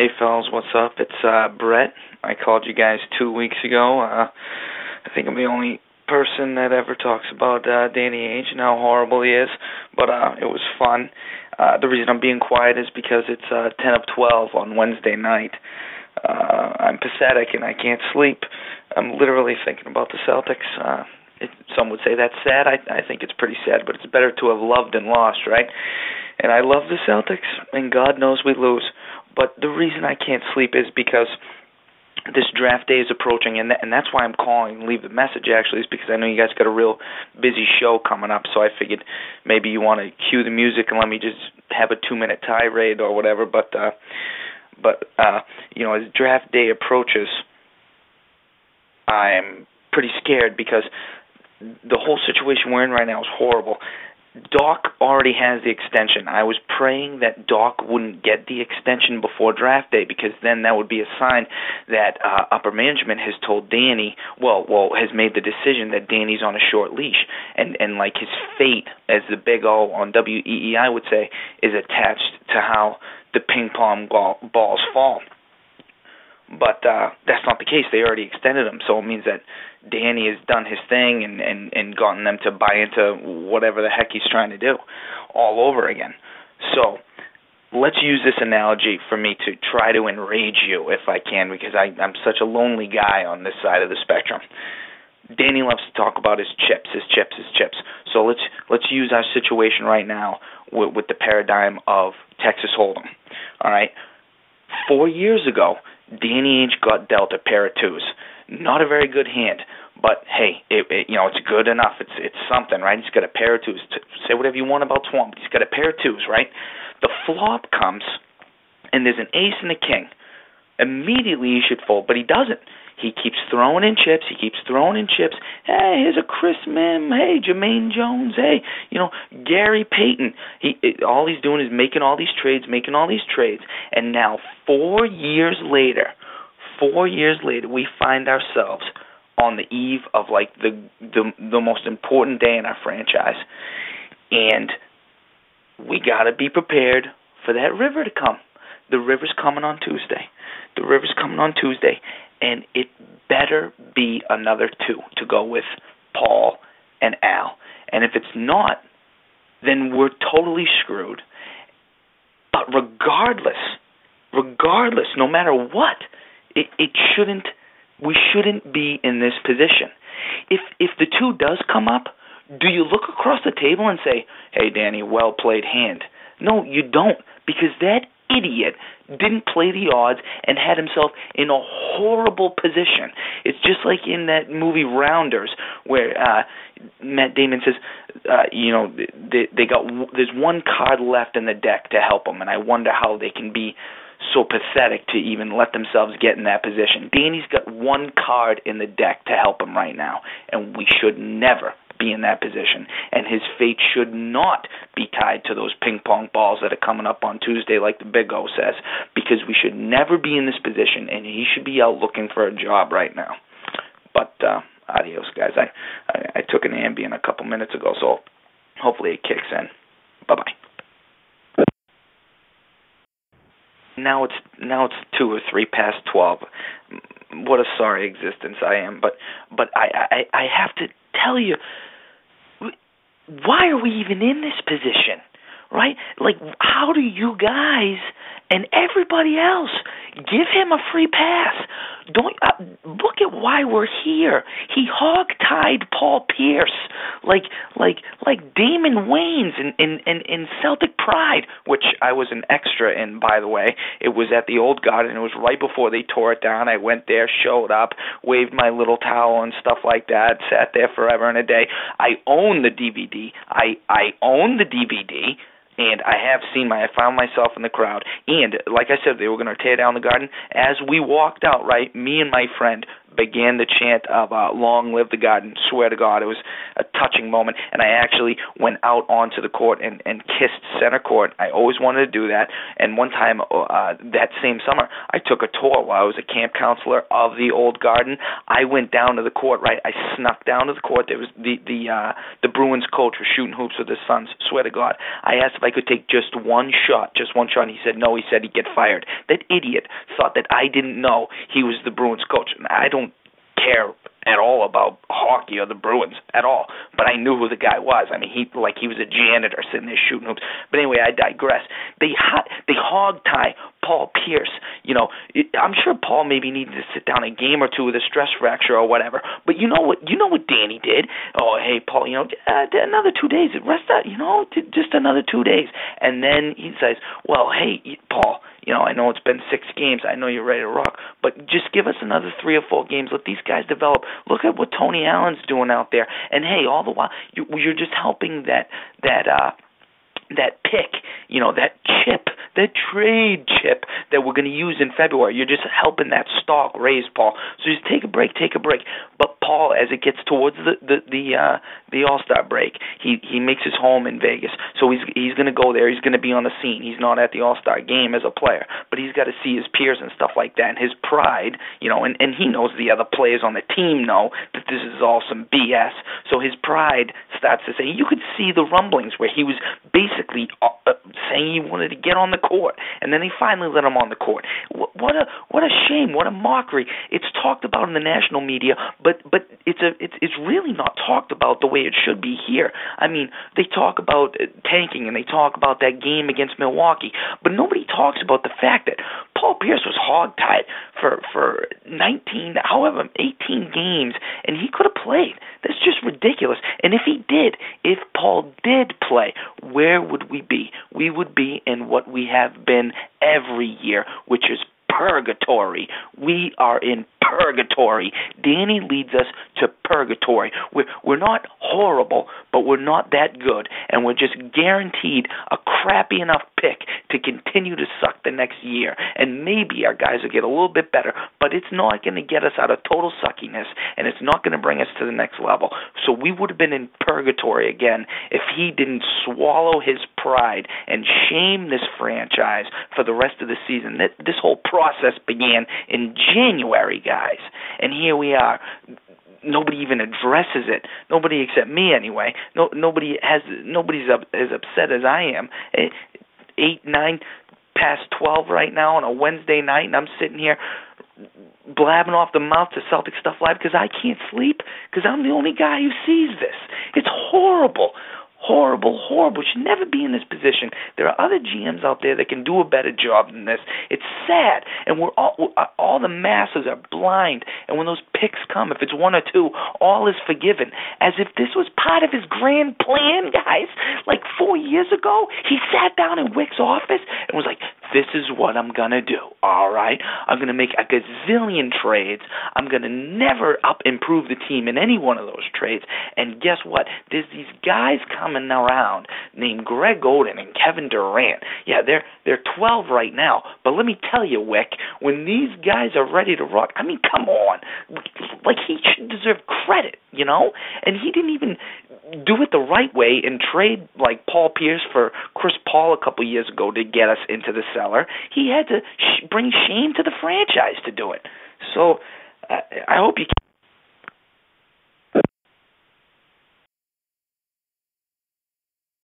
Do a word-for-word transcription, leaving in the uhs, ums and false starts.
Hey fellas, what's up? It's uh, Brett. I called you guys two weeks ago. Uh, I think I'm the only person that ever talks about uh, Danny Ainge and how horrible he is, but uh, it was fun. Uh, the reason I'm being quiet is because it's uh, ten of twelve on Wednesday night. Uh, I'm pathetic and I can't sleep. I'm literally thinking about the Celtics. Uh, it, some would say that's sad. I, I think it's pretty sad, but it's better to have loved than lost, right? And I love the Celtics, and God knows we lose. But the reason I can't sleep is because this draft day is approaching, and, th- and that's why I'm calling, leave the message actually, is because I know you guys got a real busy show coming up, so I figured maybe you want to cue the music and let me just have a two-minute tirade or whatever, but, uh, but uh, you know, as draft day approaches, I'm pretty scared because the whole situation we're in right now is horrible. Doc already has the extension. I was praying that Doc wouldn't get the extension before draft day because then that would be a sign that uh, upper management has told Danny, well, well, has made the decision that Danny's on a short leash, and and like his fate, as the Big O on W E E I would say, is attached to how the ping pong ball, balls fall. But uh, that's not the case. They already extended him, so it means that Danny has done his thing and, and, and gotten them to buy into whatever the heck he's trying to do all over again. So let's use this analogy for me to try to enrage you if I can, because I, I'm such a lonely guy on this side of the spectrum. Danny loves to talk about his chips, his chips, his chips. So let's let's use our situation right now with, with the paradigm of Texas Hold'em. All right? Four years ago, Danny Ainge got dealt a pair of twos. Not a very good hand, but hey, it, it, you know, it's good enough. It's it's something, right? He's got a pair of twos. Say whatever you want about Swamp. He's got a pair of twos, right? The flop comes, and there's an ace and a king. Immediately he should fold, but he doesn't. He keeps throwing in chips. He keeps throwing in chips. Hey, here's a Chris Mim. Hey, Jermaine Jones. Hey, you know, Gary Payton. He it, all he's doing is making all these trades, making all these trades. And now, four years later, four years later, we find ourselves on the eve of like the the, the most important day in our franchise, and we got to be prepared for that river to come. The river's coming on Tuesday. The river's coming on Tuesday. And it better be another two to go with Paul and Al. And if it's not, then we're totally screwed. But regardless, regardless, no matter what, it, it shouldn't, we shouldn't be in this position. If if the two does come up, do you look across the table and say, hey, Danny, well played hand? No, you don't, because that idiot didn't play the odds and had himself in a horrible position. It's just like in that movie Rounders, where uh, Matt Damon says, uh, you know, they, they got there's one card left in the deck to help them, and I wonder how they can be so pathetic to even let themselves get in that position. Danny's got one card in the deck to help him right now, and we should never be in that position, and his fate should not be tied to those ping pong balls that are coming up on Tuesday, like the Big O says, because we should never be in this position, and he should be out looking for a job right now. But uh, adios, guys. I, I I took an Ambien a couple minutes ago, so hopefully it kicks in. Bye bye. Now it's now it's two or three past twelve. What a sorry existence I am, but but I I, I have to tell you, why are we even in this position, right? Like, how do you guys and everybody else give him a free pass? Don't uh, look at why we're here. He hog-tied Paul Pierce like like like Damon Wayans in, in, in, in Celtic Pride, which I was an extra in, by the way. It was at the Old Garden. It was right before they tore it down. I went there, showed up, waved my little towel and stuff like that, sat there forever and a day. I own the D V D. I, I own the D V D. And I have seen my, I found myself in the crowd. And like I said, they were going to tear down the Garden. As we walked out, right, me and my friend began the chant of uh, "Long live the Garden." Swear to God, it was a touching moment, and I actually went out onto the court and, and kissed center court. I always wanted to do that, and one time uh, that same summer, I took a tour while I was a camp counselor of the old Garden. I went down to the court, right? I snuck down to the court. There was the the uh, the Bruins coach was shooting hoops with his sons. Swear to God, I asked if I could take just one shot, just one shot, and he said no. He said he'd get fired. That idiot thought that I didn't know he was the Bruins coach. I don't care at all about hockey or the Bruins at all, but I knew who the guy was. I mean, he like he was a janitor sitting there shooting hoops. But anyway, I digress. They ho- they hog tie Paul Pierce. You know, it, I'm sure Paul maybe needed to sit down a game or two with a stress fracture or whatever. But you know what? You know what Danny did? Oh, hey, Paul. You know, uh, another two days. Rest up. You know, just another two days. And then he says, "Well, hey, Paul. You know, I know it's been six games. I know you're ready to rock, but just give us another three or four games. Let these guys develop. Look at what Tony Allen's doing out there. And hey, all the while, you, you're just helping that that uh, that pick. You know, that chip, that trade chip that we're going to use in February. You're just helping that stock raise, Paul. So just take a break, take a break." But Paul, as it gets towards the the the, uh, the All-Star break, he he makes his home in Vegas. So he's he's going to go there. He's going to be on the scene. He's not at the All-Star game as a player, but he's got to see his peers and stuff like that. And his pride, you know, and and he knows the other players on the team know that this is all some B S. So his pride starts to say, you could see the rumblings where he was basically uh, saying he wanted to get on the court, and then they finally let him on the court. What a what a shame! What a mockery! It's talked about in the national media, but but it's a it's it's really not talked about the way it should be here. I mean, they talk about tanking and they talk about that game against Milwaukee, but nobody talks about the fact that Paul Pierce was hogtied for for nineteen, however, eighteen games, and he could have played. That's just ridiculous. And if he did, if Paul did play, where would we be? We would be in what we have been every year, which is purgatory. We are in purgatory. Danny leads us to purgatory. We're, we're not horrible, but we're not that good, and we're just guaranteed a crappy enough pick to continue to suck the next year. And maybe our guys will get a little bit better, but it's not going to get us out of total suckiness, and it's not going to bring us to the next level. So we would have been in purgatory again if he didn't swallow his pride and shame this franchise for the rest of the season. This whole process began in January, guys, and here we are. Nobody even addresses it. Nobody except me, anyway. No, nobody has. Nobody's up, as upset as I am. Eight, nine past twelve right now on a Wednesday night, and I'm sitting here blabbing off the mouth to Celtic Stuff Live because I can't sleep because I'm the only guy who sees this. It's horrible. Horrible, horrible. Should never be in this position. There are other G Ms out there that can do a better job than this. It's sad, and we're all all the masses are blind. And when those picks come, if it's one or two, all is forgiven. As if this was part of his grand plan, guys. Like four years ago, he sat down in Wick's office and was like, "This is what I'm gonna do. All right, I'm gonna make a gazillion trades. I'm gonna never up improve the team in any one of those trades. And guess what? There's these guys coming around named Greg Oden and Kevin Durant. Yeah, they're they're twelve right now. But let me tell you, Wick, when these guys are ready to rock, I mean, come on, like he should deserve credit, you know. And he didn't even do it the right way and trade like Paul Pierce for Chris Paul a couple years ago to get us into the cellar. He had to sh- bring shame to the franchise to do it. So uh, I hope you. Can